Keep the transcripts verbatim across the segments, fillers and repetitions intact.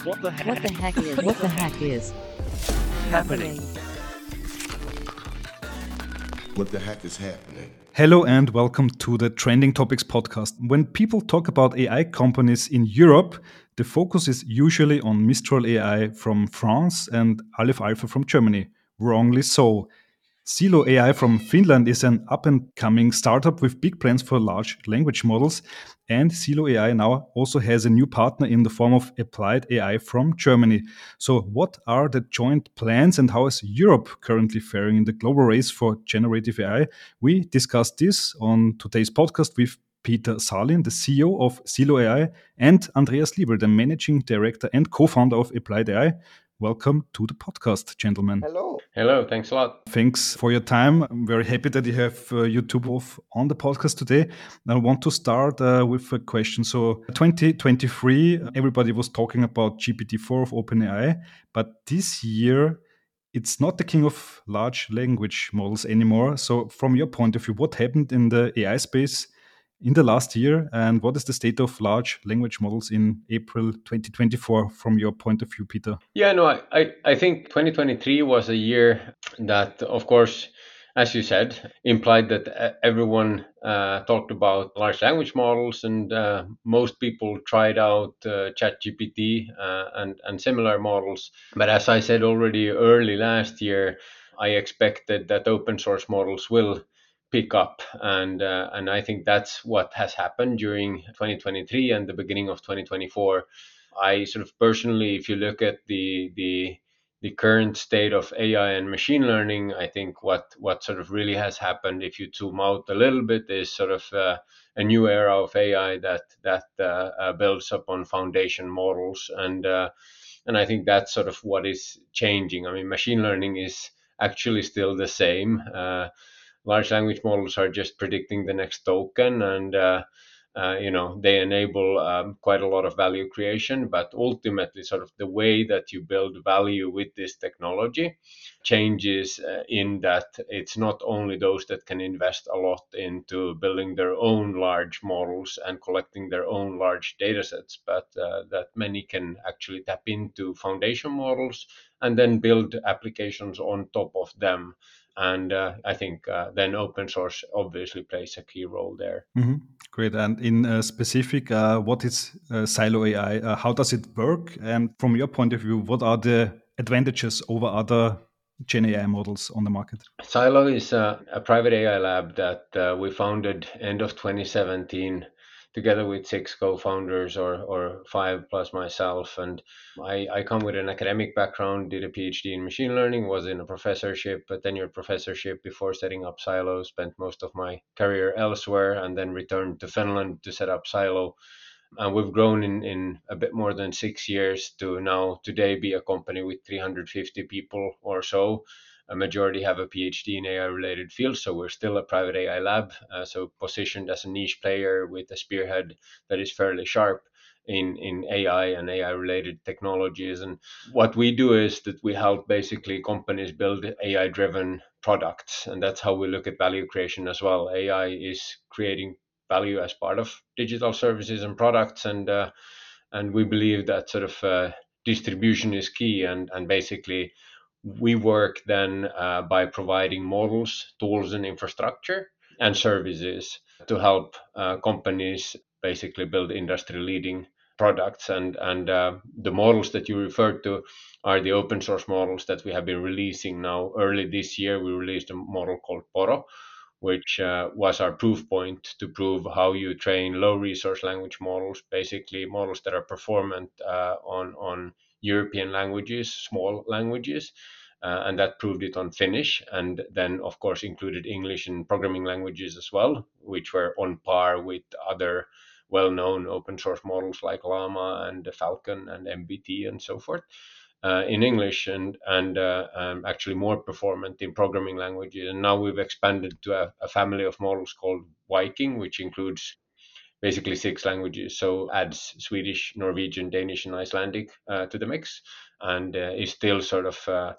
What the What heck the heck is What the heck is happening? What the heck is happening? Hello and welcome to the Trending Topics podcast. When people talk about A I companies in Europe, the focus is usually on Mistral A I from France and Aleph Alpha from Germany. Wrongly so. Silo A I from Finland is an up-and-coming startup with big plans for large language models, and Silo A I now also has a new partner in the form of Applied A I from Germany. So what are the joint plans and how is Europe currently faring in the global race for generative A I? We discussed this on today's podcast with Peter Salin, the C E O of Silo A I, and Andreas Liebel, the managing director and co-founder of Applied A I. Welcome to the podcast, gentlemen. Hello. Hello, thanks a lot. Thanks for your time. I'm very happy that you have uh, you two both on the podcast today. I want to start uh, with a question. So, twenty twenty-three, everybody was talking about G P T four of OpenAI, but this year, it's not the king of large language models anymore. So, from your point of view, what happened in the A I space in the last year, and what is the state of large language models in April twenty twenty-four from your point of view, Peter? Yeah, no, I, I, I think twenty twenty-three was a year that, of course, as you said, implied that uh, everyone uh, talked about large language models, and uh, most people tried out uh, ChatGPT uh, and, and similar models. But as I said already early last year, I expected that open source models will pick up, and uh, and I think that's what has happened during twenty twenty-three and the beginning of twenty twenty-four. I sort of personally, if you look at the the the current state of A I and machine learning, I think what what sort of really has happened, if you zoom out a little bit, is sort of uh, a new era of A I that that uh, uh, builds upon foundation models, and uh, and I think that's sort of what is changing. I mean, machine learning is actually still the same. Uh, large language models are just predicting the next token, and uh, uh, you know they enable um, quite a lot of value creation, but ultimately sort of the way that you build value with this technology changes uh, in that it's not only those that can invest a lot into building their own large models and collecting their own large data sets, but uh, that many can actually tap into foundation models and then build applications on top of them. And uh, I think uh, then open source obviously plays a key role there. Mhm. Great. And in uh, specific, uh, what is uh, Silo A I? Uh, how does it work? And from your point of view, what are the advantages over other Gen A I models on the market? Silo is a, a private A I lab that uh, we founded end of twenty seventeen together with six co-founders, or, or five plus myself. And I, I come with an academic background, did a PhD in machine learning, was in a professorship, a tenure professorship before setting up Silo, spent most of my career elsewhere, and then returned to Finland to set up Silo. And we've grown in, in a bit more than six years to now today be a company with three hundred fifty people or so. A majority have a PhD in A I related fields, so we're still a private A I lab, uh, so positioned as a niche player with a spearhead that is fairly sharp in, in A I and A I related technologies. And what we do is that we help basically companies build A I driven products, and that's how we look at value creation as well. A I is creating value as part of digital services and products, and uh, and we believe that sort of uh, distribution is key, and and basically we work then uh, by providing models, tools, and infrastructure and services to help uh, companies basically build industry leading products. And and uh, the models that you referred to are the open source models that we have been releasing now. Early this year we released a model called Poro, which uh, was our proof point to prove how you train low resource language models, basically models that are performant uh, on, on European languages, small languages. Uh, and that proved it on Finnish, and then, of course, included English and programming languages as well, which were on par with other well known open source models like Llama and Falcon and M B T and so forth uh, in English, and and uh, um, actually more performant in programming languages. And now we've expanded to a, a family of models called Viking, which includes basically six languages. So adds Swedish, Norwegian, Danish, and Icelandic uh, to the mix, and uh, is still sort of uh,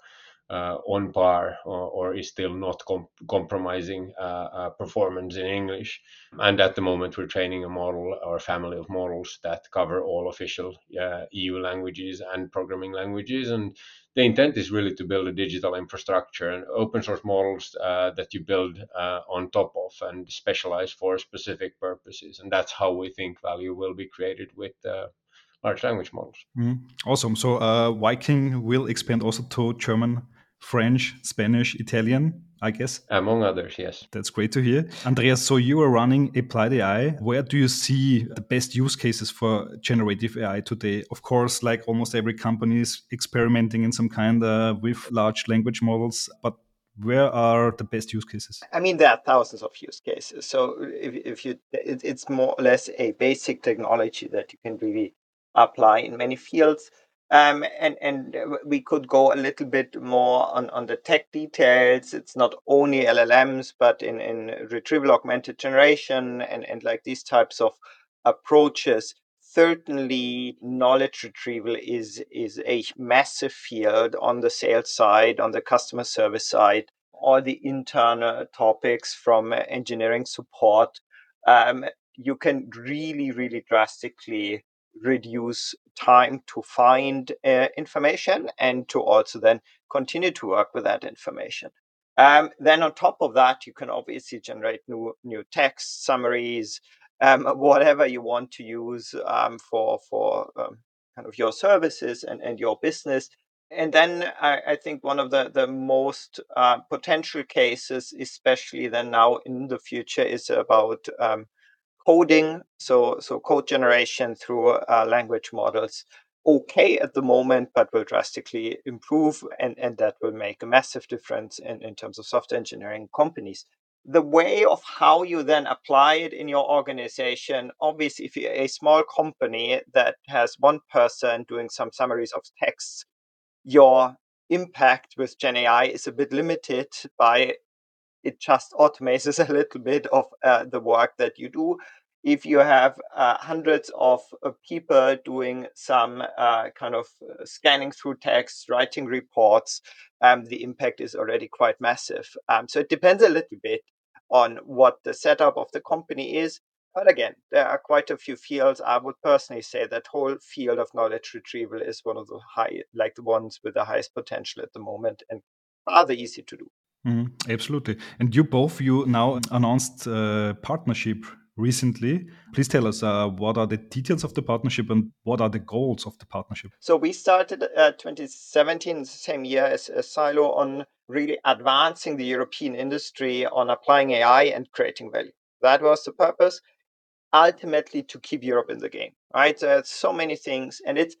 uh, on par or, or is still not com- compromising uh, uh, performance in English. And at the moment, we're training a model or a family of models that cover all official uh, E U languages and programming languages. And the intent is really to build a digital infrastructure and open source models uh, that you build uh, on top of and specialize for specific purposes. And that's how we think value will be created with uh, large language models. Mm, awesome. So uh, Viking will expand also to German, French, Spanish, Italian, I guess. Among others, yes. That's great to hear. Andreas, so you are running Applied A I. Where do you see the best use cases for generative A I today? Of course, like almost every company is experimenting in some kind uh, with large language models, but where are the best use cases? I mean, there are thousands of use cases. So if, if you, it, it's more or less a basic technology that you can really apply in many fields. Um, and, and we could go a little bit more on, on the tech details. It's not only L L Ms, but in, in retrieval augmented generation and, and like these types of approaches. Certainly, knowledge retrieval is, is a massive field on the sales side, on the customer service side, all the internal topics from engineering support. Um, you can really, really drastically reduce time to find uh, information and to also then continue to work with that information. Um, then on top of that, you can obviously generate new new text summaries, um, whatever you want to use um, for for um, kind of your services and, and your business. And then I, I think one of the, the most uh, potential cases, especially then now in the future, is about um, coding. So, so code generation through uh, language models. Okay at the moment, but will drastically improve. And, and that will make a massive difference in, in terms of software engineering companies. The way of how you then apply it in your organization, obviously, if you're a small company that has one person doing some summaries of texts, your impact with Gen A I is a bit limited by it just automates a little bit of uh, the work that you do. If you have uh, hundreds of uh, people doing some uh, kind of uh, scanning through text, writing reports, um, the impact is already quite massive. Um, so it depends a little bit on what the setup of the company is. But again, there are quite a few fields. I would personally say that whole field of knowledge retrieval is one of the high, like the ones with the highest potential at the moment and rather easy to do. Mm, absolutely. And you both, you now announced a partnership recently. Please tell us uh, what are the details of the partnership and what are the goals of the partnership? So we started uh, twenty seventeen, the same year as, as Silo, on really advancing the European industry on applying A I and creating value. That was the purpose, ultimately to keep Europe in the game, right? So there's so many things, and it's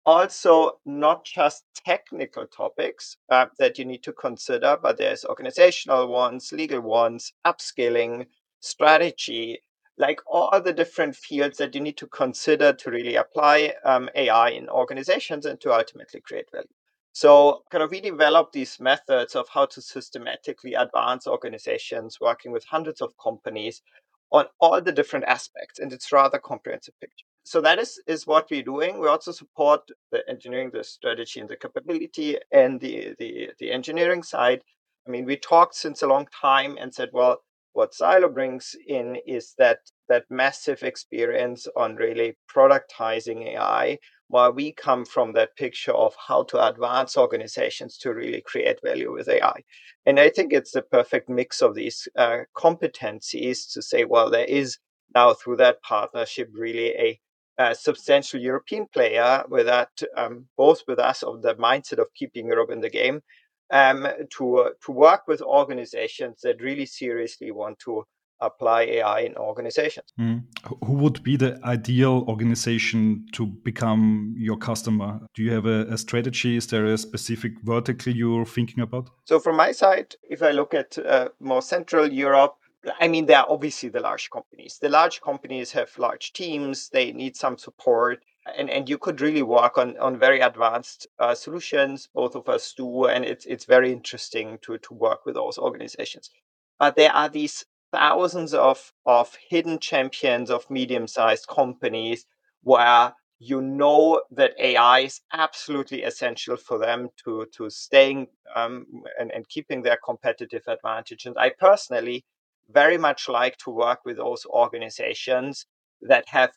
also not just technical topics uh, that you need to consider, but there's organizational ones, legal ones, upskilling, strategy, like all the different fields that you need to consider to really apply um, A I in organizations and to ultimately create value. So, kind of, we developed these methods of how to systematically advance organizations, working with hundreds of companies on all the different aspects, and it's rather comprehensive picture. So that is is what we're doing. We also support the engineering, the strategy, and the capability, and the the the engineering side. I mean, we talked since a long time and said, well, what Silo brings in is that that massive experience on really productizing A I, while we come from that picture of how to advance organizations to really create value with A I. And I think it's the perfect mix of these uh, competencies to say, well, there is now through that partnership really a, a substantial European player with that, um, both with us of the mindset of keeping Europe in the game, um, to uh, to work with organizations that really seriously want to apply A I in organizations. Mm. Who would be the ideal organization to become your customer? Do you have a, a strategy? Is there a specific vertical you're thinking about? So from my side, if I look at uh, more Central Europe, I mean, there are obviously the large companies. The large companies have large teams. They need some support. And, and you could really work on, on very advanced uh, solutions. Both of us do. And it's, it's very interesting to, to work with those organizations. But there are these thousands of, of hidden champions of medium-sized companies where you know that A I is absolutely essential for them to to staying um, and, and keeping their competitive advantage. And I personally very much like to work with those organizations that have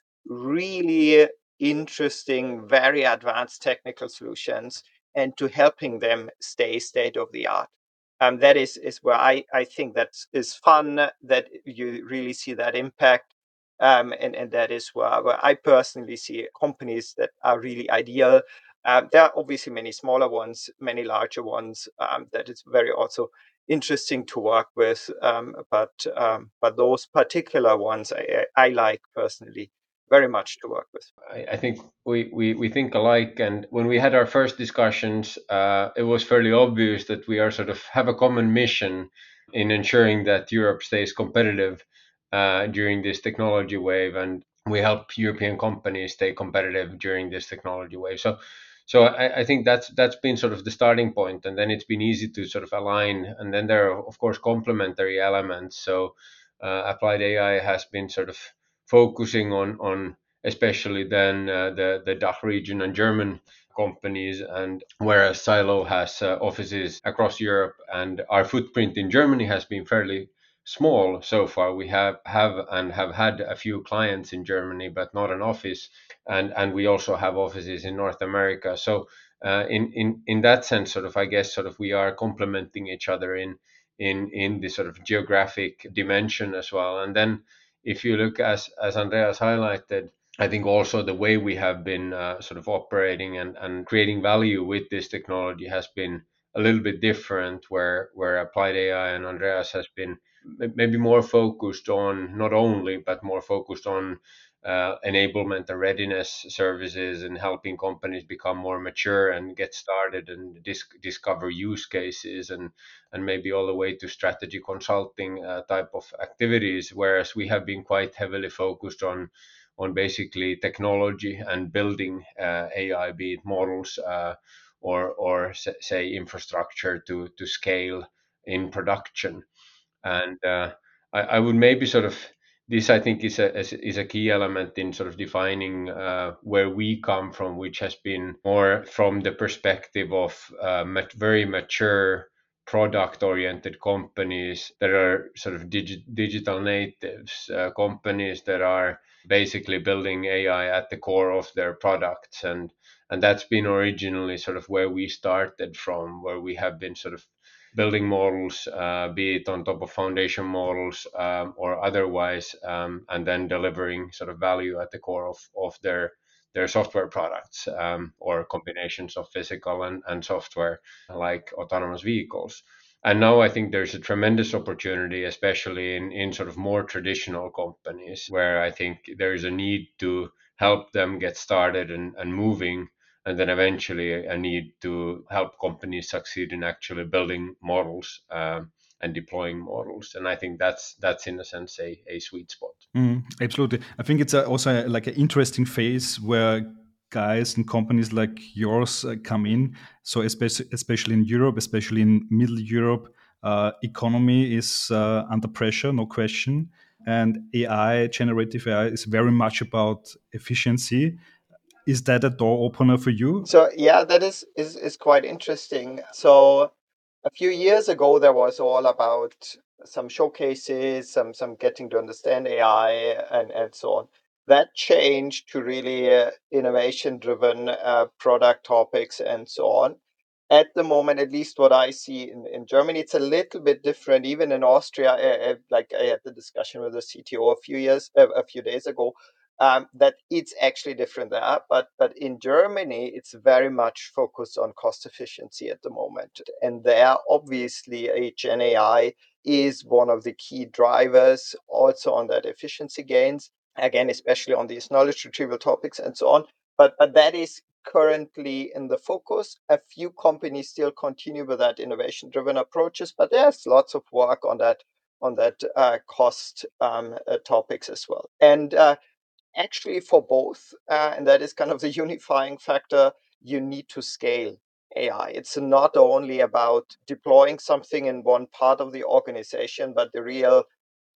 really interesting, very advanced technical solutions and to helping them stay state of the art. Um, that is, is where I, I think that is fun, that you really see that impact. Um, and, and that is where, where I personally see companies that are really ideal. Um, there are obviously many smaller ones, many larger ones um, that is very also interesting to work with. Um, but um, but those particular ones I, I I like personally very much to work with. I, I think we, we, we think alike. And when we had our first discussions, uh, it was fairly obvious that we are sort of have a common mission in ensuring that Europe stays competitive uh, during this technology wave, and we help European companies stay competitive during this technology wave. So, so I, I think that's that's been sort of the starting point, and then it's been easy to sort of align. And then there are of course complementary elements. So, uh, applied A I has been sort of focusing on on especially then uh, the the D A C H region and German companies, and whereas Silo has uh, offices across Europe, and our footprint in Germany has been fairly small so far. We have have and have had a few clients in Germany, but not an office, and and we also have offices in North America. So uh, in in in that sense, sort of I guess sort of we are complementing each other in in in the sort of geographic dimension as well. And then if you look, as as Andreas highlighted, I think also the way we have been uh, sort of operating and, and creating value with this technology has been a little bit different, where where applied A I and Andreas has been maybe more focused on, not only but more focused on uh, enablement and readiness services, and helping companies become more mature and get started and dis- discover use cases, and and maybe all the way to strategy consulting uh, type of activities, whereas we have been quite heavily focused on on basically technology and building uh, A I, be it models uh, or or say infrastructure to to scale in production. And uh, I, I would maybe sort of, this I think is a is, is a key element in sort of defining uh, where we come from, which has been more from the perspective of uh, mat- very mature product oriented companies that are sort of digi- digital natives, uh, companies that are basically building A I at the core of their products. and and that's been originally sort of where we started from, where we have been sort of building models, uh, be it on top of foundation models um, or otherwise, um, and then delivering sort of value at the core of, of their their software products, um, or combinations of physical and, and software, like autonomous vehicles. And now I think there's a tremendous opportunity, especially in, in sort of more traditional companies, where I think there's a need to help them get started and, and moving, and then eventually a need to help companies succeed in actually building models um, and deploying models. And I think that's that's in a sense a, a sweet spot. Mm, absolutely. I think it's a, also a, like an interesting phase where guys and companies like yours uh, come in. So especially especially in Europe, especially in Middle Europe, uh, economy is uh, under pressure, no question. And A I, generative A I, is very much about efficiency. Is that a door opener for you? So yeah, that is is is quite interesting. So a few years ago, there was all about some showcases, some some getting to understand A I and and so on. That changed to really uh, innovation driven uh, product topics and so on. At the moment, at least what I see in, in Germany, it's a little bit different. Even in Austria, uh, uh, like I had the discussion with the C T O a few years, uh, a few days ago, um, that it's actually different there. But but in Germany, it's very much focused on cost efficiency at the moment, and there obviously a Gen A I is one of the key drivers also on that efficiency gains. Again, especially on these knowledge retrieval topics and so on. But but that is currently in the focus. A few companies still continue with that innovation driven approaches, but there's lots of work on that on that uh, cost um, uh, topics as well. And uh, actually for both, uh, and that is kind of the unifying factor, you need to scale A I. It's not only about deploying something in one part of the organization, but the real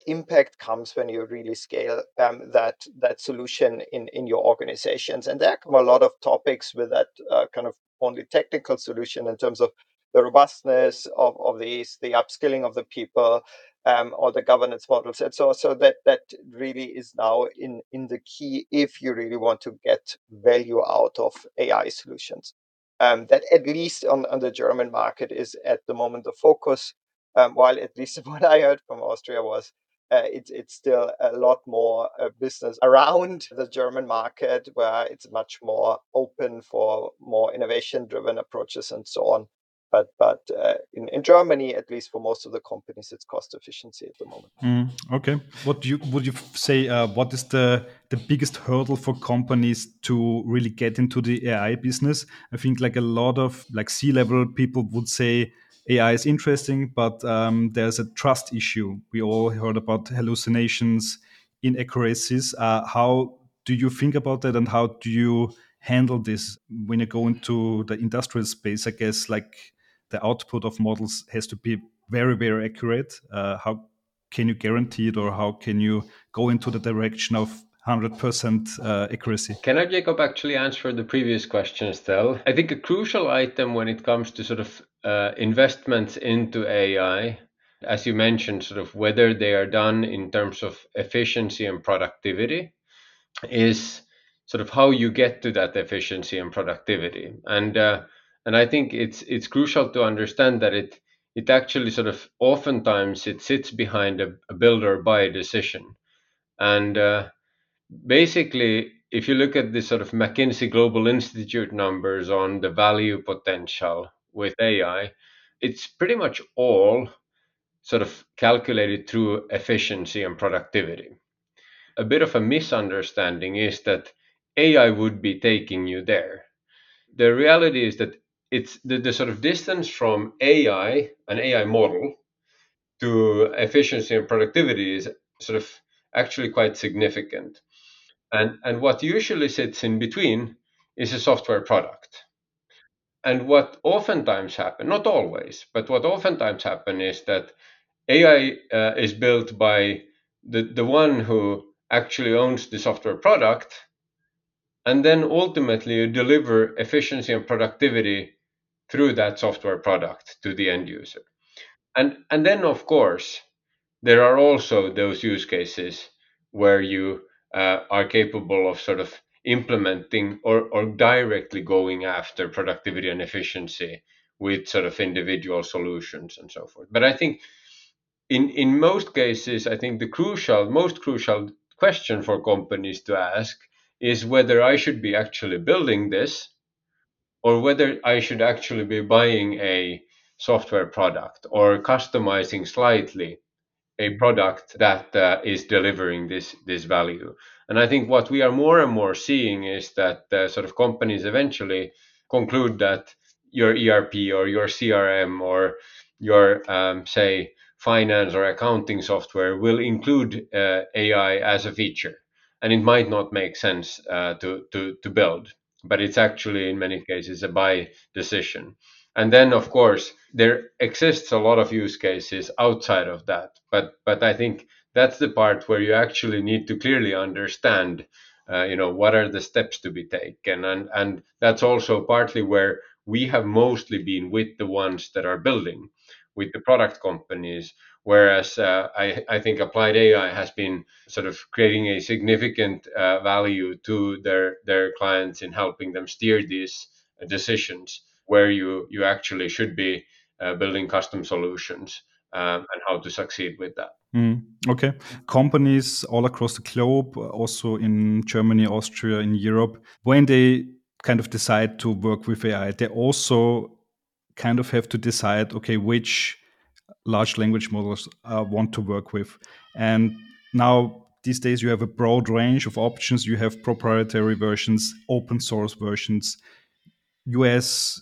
impact comes when you really scale um, that that solution in in your organizations. And there come a lot of topics with that uh, kind of only technical solution in terms of the robustness of, of these, the upskilling of the people, um, or the governance models. And so so that that really is now in in the key if you really want to get value out of A I solutions. Um, that at least on, on the German market is at the moment the focus. Um, while at least what I heard from Austria was uh, it's it's still a lot more uh, business around the German market, where it's much more open for more innovation driven approaches and so on. But but uh, in, in Germany, at least for most of the companies, it's cost efficiency at the moment. Mm, okay. What do you would you f- say? Uh, what is the the biggest hurdle for companies to really get into the A I business? I think like a lot of like C level people would say A I is interesting, but um, there's a trust issue. We all heard about hallucinations, inaccuracies. Uh, how do you think about that, and how do you handle this when you go into the industrial space? I guess like the output of models has to be very very accurate. Uh, how can you guarantee it, or how can you go into the direction of one hundred percent uh, accuracy? Can I, Jacob, actually answer the previous questions, though? I think a crucial item when it comes to sort of uh, investments into A I, as you mentioned, sort of whether they are done in terms of efficiency and productivity, is sort of how you get to that efficiency and productivity. And uh, and I think it's it's crucial to understand that it it actually sort of oftentimes it sits behind a, a build or buy decision. And uh, basically, if you look at the sort of McKinsey Global Institute numbers on the value potential with A I, it's pretty much all sort of calculated through efficiency and productivity. A bit of a misunderstanding is that A I would be taking you there. The reality is that it's the, the sort of distance from A I, an A I model, to efficiency and productivity is sort of actually quite significant. And, and what usually sits in between is a software product. And what oftentimes happen, not always, but what oftentimes happen is that A I uh, is built by the, the one who actually owns the software product, and then ultimately you deliver efficiency and productivity through that software product to the end user. And and then of course there are also those use cases where you uh, are capable of sort of implementing or, or directly going after productivity and efficiency with sort of individual solutions and so forth. But I think in in most cases, I think the crucial, most crucial question for companies to ask is whether I should be actually building this or whether I should actually be buying a software product or customizing slightly a product that uh, is delivering this this value. And I think what we are more and more seeing is that uh, sort of companies eventually conclude that your E R P or your C R M or your um, say finance or accounting software will include uh, A I as a feature, and it might not make sense uh, to to to build, but it's actually in many cases a buy decision. And then of course there exists a lot of use cases outside of that, but but I think that's the part where you actually need to clearly understand uh, you know what are the steps to be taken, and and that's also partly where we have mostly been with the ones that are building, with the product companies, whereas uh, I, I think applied A I has been sort of creating a significant uh, value to their their clients in helping them steer these decisions where you you actually should be uh, building custom solutions, um, and how to succeed with that. Mm, okay. Companies all across the globe, also in Germany, Austria, in Europe, when they kind of decide to work with A I, they also kind of have to decide, okay, which large language models uh, want to work with. And now these days you have a broad range of options. You have proprietary versions, open source versions, U S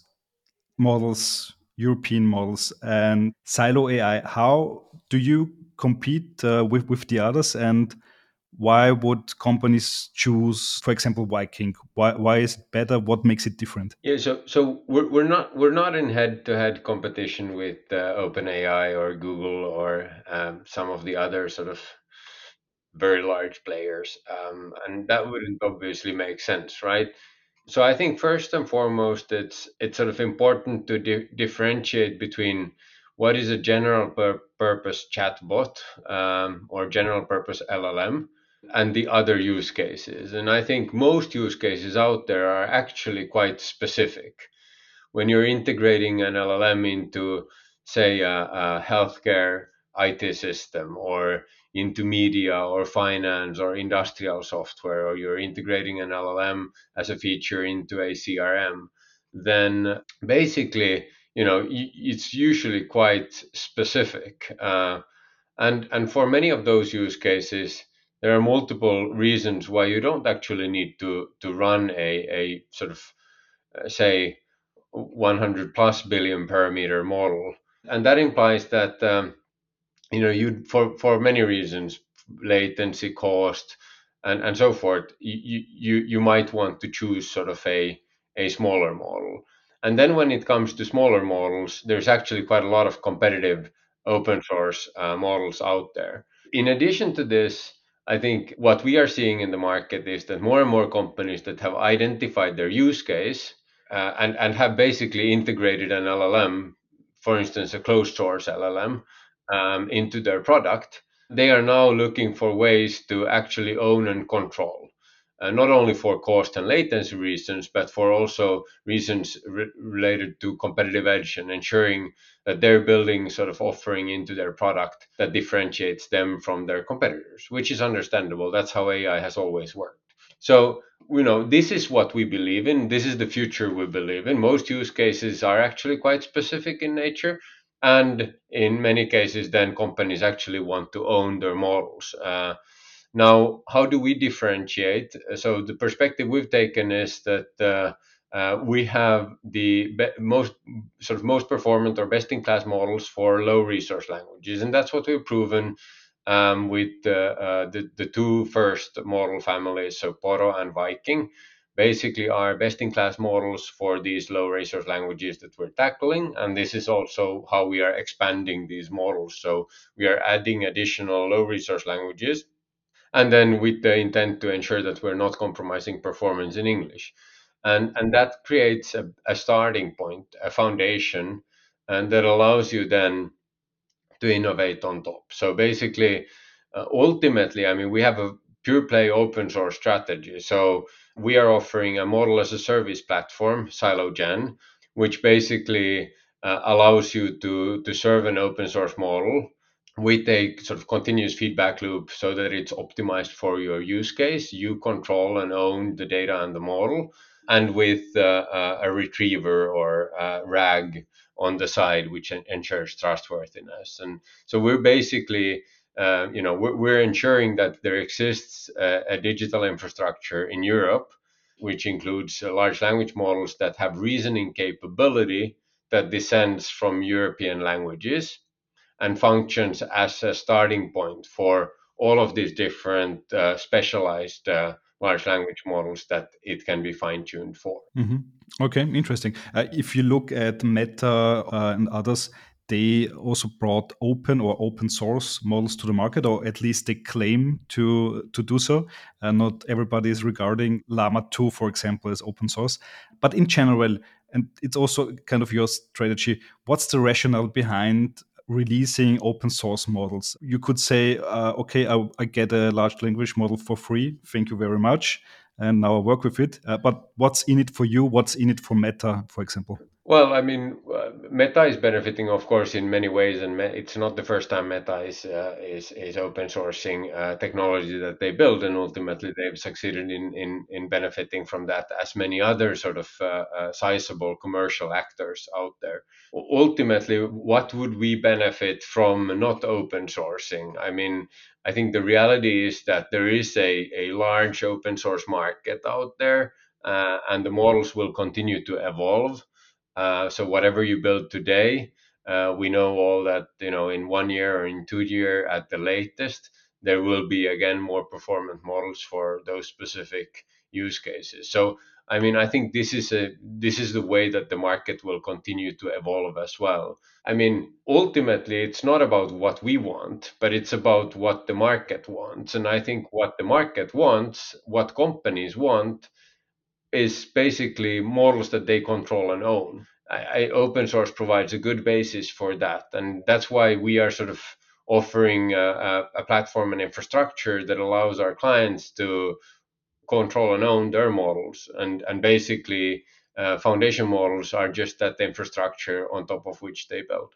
models, European models, and Silo A I. How do you compete uh, with with the others, and why would companies choose, for example, Viking? Why why is it better? What makes it different? Yeah, so so we're we're not we're not in head-to-head competition with uh, OpenAI or Google or um, some of the other sort of very large players, um, and that wouldn't obviously make sense, right? So I think first and foremost, it's it's sort of important to di- differentiate between what is a general pur- purpose chatbot um, or general purpose L L M and the other use cases. And I think most use cases out there are actually quite specific. When you're integrating an L L M into, say, a, a healthcare I T system or into media or finance or industrial software, or you're integrating an L L M as a feature into a C R M, then basically, you know, y- it's usually quite specific. Uh, and and for many of those use cases, there are multiple reasons why you don't actually need to to run a a sort of uh, say one hundred plus billion parameter model, and that implies that um, you know you for for many reasons, latency, cost, and and so forth, you you you might want to choose sort of a a smaller model. And then when it comes to smaller models, there's actually quite a lot of competitive open source uh, models out there. In addition to this, I think what we are seeing in the market is that more and more companies that have identified their use case uh, and and have basically integrated an L L M, for instance, a closed source L L M, um, into their product, they are now looking for ways to actually own and control. Uh, not only for cost and latency reasons, but for also reasons re- related to competitive edge and ensuring that they're building sort of offering into their product that differentiates them from their competitors, which is understandable. That's how A I has always worked. So, you know, this is what we believe in. This is the future we believe in. Most use cases are actually quite specific in nature. And in many cases, then companies actually want to own their models. Uh, now, how do we differentiate? So the perspective we've taken is that uh, uh, we have the be- most sort of most performant or best in class models for low resource languages, and that's what we've proven um, with uh, uh, the the two first model families, so Poro and Viking. Basically, are best in class models for these low resource languages that we're tackling, and this is also how we are expanding these models. So we are adding additional low resource languages, and then with the intent to ensure that we're not compromising performance in English. And, and that creates a, a starting point, a foundation, and that allows you then to innovate on top. So basically, uh, ultimately, I mean, we have a pure play open source strategy. So we are offering a model as a service platform, SiloGen, which basically uh, allows you to, to serve an open source model with a sort of continuous feedback loop so that it's optimized for your use case. You control and own the data and the model, and with uh, uh, a retriever or uh, RAG on the side, which en- ensures trustworthiness. And so we're basically, uh, you know, we're, we're ensuring that there exists a, a digital infrastructure in Europe, which includes uh, large language models that have reasoning capability that descends from European languages and functions as a starting point for all of these different uh, specialized uh, large language models that it can be fine tuned for. Hmm. Okay, interesting. Uh, if you look at Meta uh, and others, they also brought open or open source models to the market, or at least they claim to to do so. Uh, not everybody is regarding Llama two, for example, as open source. But in general, and it's also kind of your strategy, what's the rationale behind releasing open source models? You could say, uh, okay, I, I get a large language model for free. Thank you very much, and now I work with it. Uh, but what's in it for you? What's in it for Meta, for example? Well, I mean, uh, Meta is benefiting, of course, in many ways, and me- it's not the first time Meta is uh, is is open sourcing uh, technology that they build, and ultimately they've succeeded in in in benefiting from that, as many other sort of uh, uh, sizable commercial actors out there. U- Ultimately, what would we benefit from not open sourcing? I mean, I think the reality is that there is a a large open source market out there, uh, and the models will continue to evolve. Uh, so whatever you build today, uh, we know all that, you know, in one year or in two year at the latest, there will be again more performant models for those specific use cases. So I mean, I think this is a this is the way that the market will continue to evolve as well. I mean, ultimately, it's not about what we want, but it's about what the market wants. And I think what the market wants, what companies want, is basically models that they control and own. I, I, open source provides a good basis for that, and that's why we are sort of offering a, a, a platform and infrastructure that allows our clients to control and own their models, and and basically uh, foundation models are just that infrastructure on top of which they build,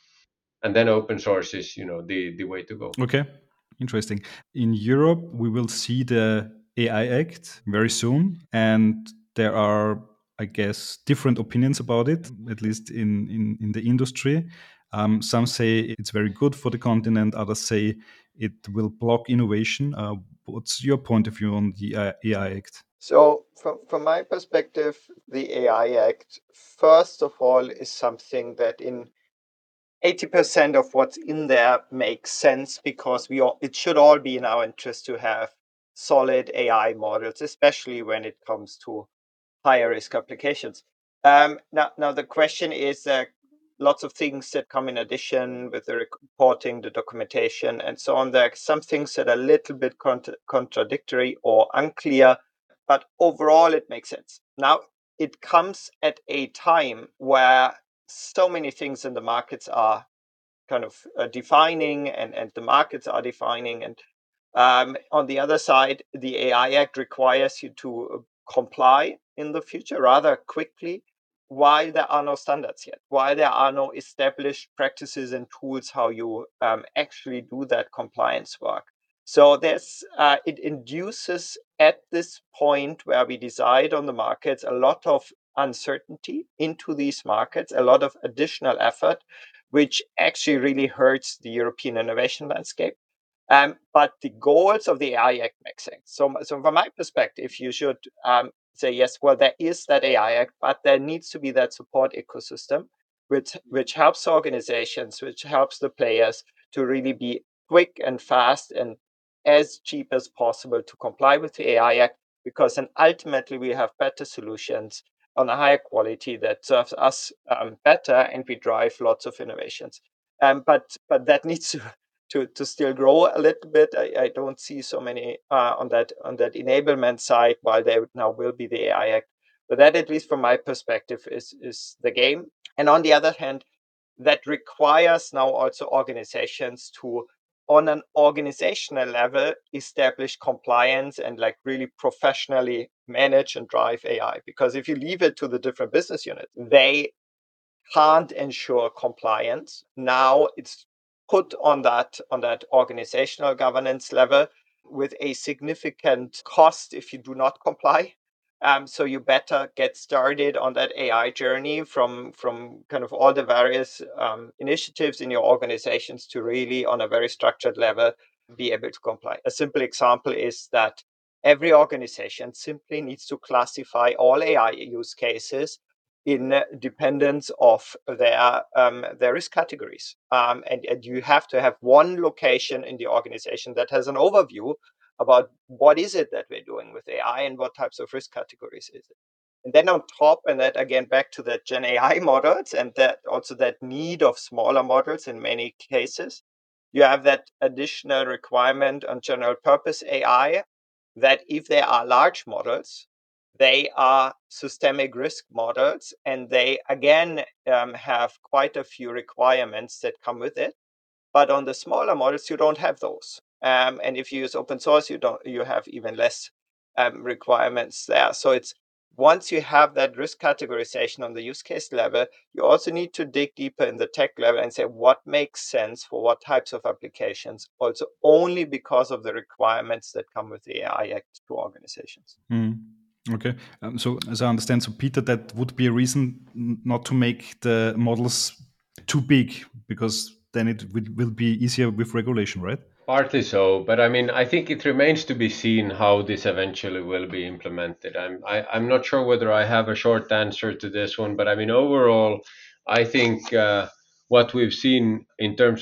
and then open source is, you know, the the way to go. Okay, interesting. In Europe, we will see the A I Act very soon, and there are, I guess, different opinions about it, at least in in, in the industry. Um, some say it's very good for the continent, others say it will block innovation. Uh, what's your point of view on the A I Act? So, from, from my perspective, the A I Act, first of all, is something that in eighty percent of what's in there makes sense, because we all, it should all be in our interest to have solid A I models, especially when it comes to higher risk applications. Um, now, now the question is uh, lots of things that come in addition with the reporting, the documentation, and so on. There are some things that are a little bit contra- contradictory or unclear, but overall it makes sense. Now, it comes at a time where so many things in the markets are kind of uh, defining, and, and the markets are defining. And um, on the other side, the A I Act requires you to uh, comply in the future rather quickly, while there are no standards yet, while there are no established practices and tools how you um, actually do that compliance work. So there's uh, it induces at this point where we decide on the markets a lot of uncertainty into these markets, a lot of additional effort, which actually really hurts the European innovation landscape. Um, but the goals of the A I Act make sense. So, so from my perspective, you should um, say, yes, well, there is that A I Act, but there needs to be that support ecosystem, which, which helps organizations, which helps the players to really be quick and fast and as cheap as possible to comply with the A I Act, because then ultimately we have better solutions on a higher quality that serves us um, better, and we drive lots of innovations. Um, but but that needs to to to still grow a little bit. I, I don't see so many uh, on that on that enablement side, while there now will be the A I Act. But that, at least from my perspective, is is the game. And on the other hand, that requires now also organizations to, on an organizational level, establish compliance and like really professionally manage and drive A I. Because if you leave it to the different business units, they can't ensure compliance. Now it's put on that on that organizational governance level with a significant cost if you do not comply. Um, so you better get started on that A I journey from from kind of all the various um, initiatives in your organizations to really, on a very structured level, be able to comply. A simple example is that every organization simply needs to classify all A I use cases in dependence of their um, their risk categories. Um, and, and you have to have one location in the organization that has an overview about what is it that we're doing with A I and what types of risk categories is it. And then on top, and that again back to the Gen A I models, and that also that need of smaller models in many cases, you have that additional requirement on general purpose A I, that if there are large models, they are systemic risk models, and they again um, have quite a few requirements that come with it. But on the smaller models, you don't have those. Um, and if you use open source, you don't you have even less um, requirements there. So it's, once you have that risk categorization on the use case level, you also need to dig deeper in the tech level and say what makes sense for what types of applications, also only because of the requirements that come with the A I Act to organizations. Mm. Okay. Um, so, as I understand, so Peter, that would be a reason not to make the models too big, because then it will, will be easier with regulation, right? Partly so, but I mean, I think it remains to be seen how this eventually will be implemented. I'm I, I'm not sure whether I have a short answer to this one, but I mean, overall, I think uh, what we've seen in terms of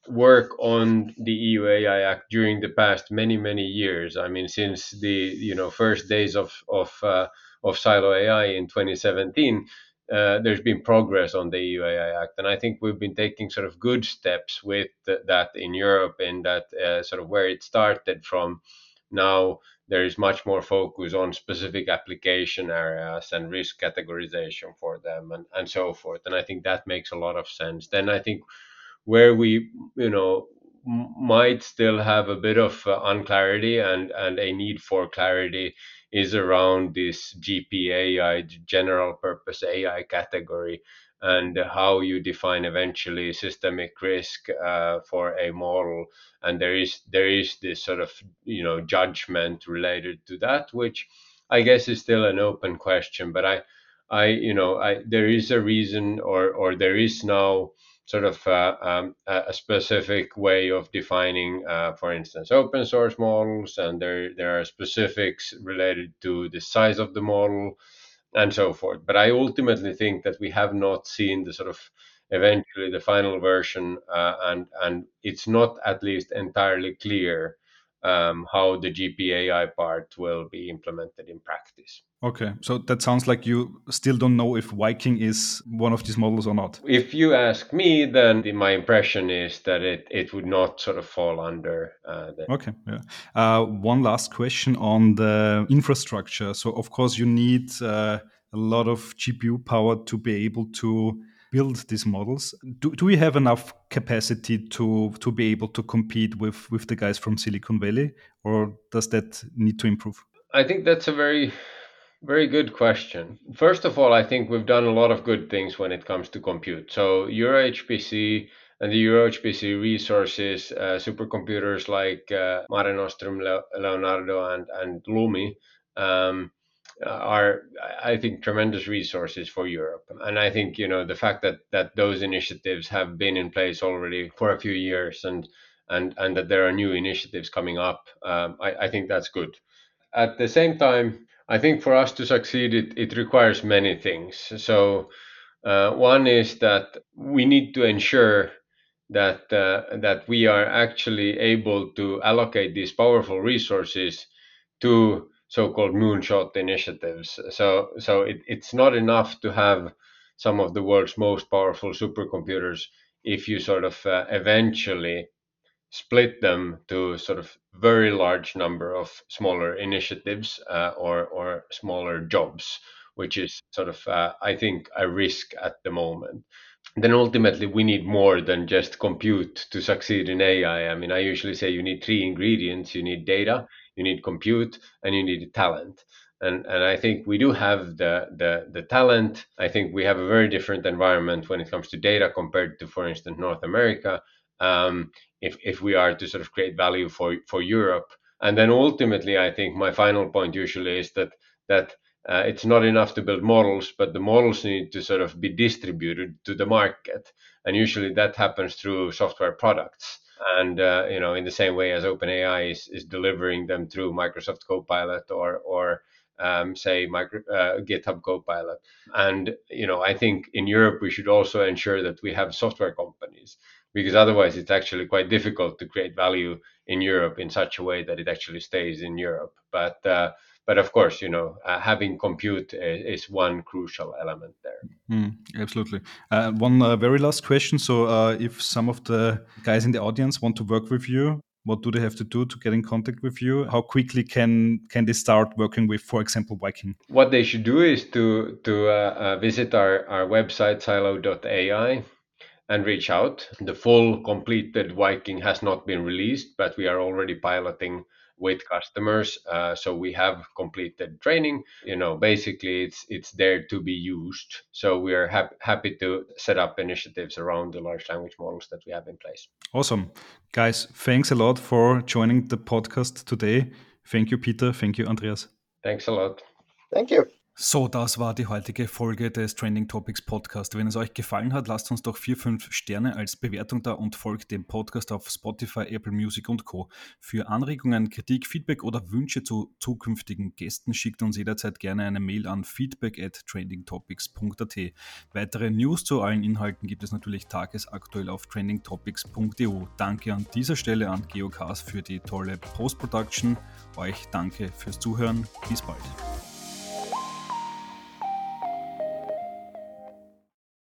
work on the E U A I Act during the past many many years. I mean, since the you know first days of of uh, of Silo A I in twenty seventeen, uh, there's been progress on the E U A I Act, and I think we've been taking sort of good steps with th- that in Europe. In that uh, sort of where it started from, now there is much more focus on specific application areas and risk categorization for them, and, and so forth. And I think that makes a lot of sense. Then I think where we, you know, m- might still have a bit of uh, unclarity and, and a need for clarity is around this G P A I, general purpose A I category, and how you define eventually systemic risk uh, for a model. And there is there is this sort of you know judgment related to that, which I guess is still an open question. But I I you know I there is a reason, or or there is now sort of uh, um, a a specific way of defining, uh, for instance, open source models, and there there are specifics related to the size of the model and so forth. But I ultimately think that we have not seen the sort of eventually the final version, uh, and and it's not at least entirely clear um, how the G P A I part will be implemented in practice. Okay, so that sounds like you still don't know if Viking is one of these models or not. If you ask me, then the, my impression is that it, it would not sort of fall under uh, the. Okay, yeah. Uh, one last question on the infrastructure. So, of course, you need uh, a lot of G P U power to be able to build these models. Do, do we have enough capacity to to be able to compete with with the guys from Silicon Valley, or does that need to improve? I think that's a very, very good question. First of all, I think we've done a lot of good things when it comes to compute. So EuroHPC and the EuroHPC resources, uh, supercomputers like uh, Mare Nostrum, Le- Leonardo, and and Lumi. Um, are, I think, tremendous resources for Europe. And I think, you know, the fact that that those initiatives have been in place already for a few years, and and and that there are new initiatives coming up, um, I, I think that's good. At the same time, I think for us to succeed, it, it requires many things. So uh, one is that we need to ensure that uh, that we are actually able to allocate these powerful resources to so-called moonshot initiatives. So so it, it's not enough to have some of the world's most powerful supercomputers if you sort of uh, eventually split them to sort of very large number of smaller initiatives, uh, or or smaller jobs, which is sort of uh, I think a risk at the moment. Then ultimately we need more than just compute to succeed in A I. I I mean, I usually say you need three ingredients: you need data, you need compute, and you need talent. And and I think we do have the the the talent. I think we have a very different environment when it comes to data compared to, for instance, North America. Um, if if we are to sort of create value for for Europe, and then ultimately, I think my final point usually is that that uh, it's not enough to build models, but the models need to sort of be distributed to the market, and usually that happens through software products. And uh, you know, in the same way as OpenAI is, is delivering them through Microsoft Copilot, or or um, say micro, uh, GitHub Copilot. And you know, I think in Europe we should also ensure that we have software companies, because otherwise it's actually quite difficult to create value in Europe in such a way that it actually stays in Europe. But uh, but of course, you know, uh, having compute is, is one crucial element there. Mm, absolutely. Uh, one uh, very last question. So, uh, if some of the guys in the audience want to work with you, what do they have to do to get in contact with you? How quickly can can they start working with, for example, Viking? What they should do is to to uh, uh, visit our, our website silo dot A I and reach out. The full completed Viking has not been released, but we are already piloting with customers. Uh, so we have completed training. You know, basically, it's it's there to be used. So we are hap- happy to set up initiatives around the large language models that we have in place. Awesome. Guys, thanks a lot for joining the podcast today. Thank you, Peter. Thank you, Andreas. Thanks a lot. Thank you. So, das war die heutige Folge des Trending Topics Podcast. Wenn es euch gefallen hat, lasst uns doch vier, fünf Sterne als Bewertung da und folgt dem Podcast auf Spotify, Apple Music und Co. Für Anregungen, Kritik, Feedback oder Wünsche zu zukünftigen Gästen schickt uns jederzeit gerne eine Mail an feedback at trendingtopics punkt a t. Weitere News zu allen Inhalten gibt es natürlich tagesaktuell auf trendingtopics punkt e u. Danke an dieser Stelle an Geocast für die tolle Post-Production. Euch danke fürs Zuhören. Bis bald.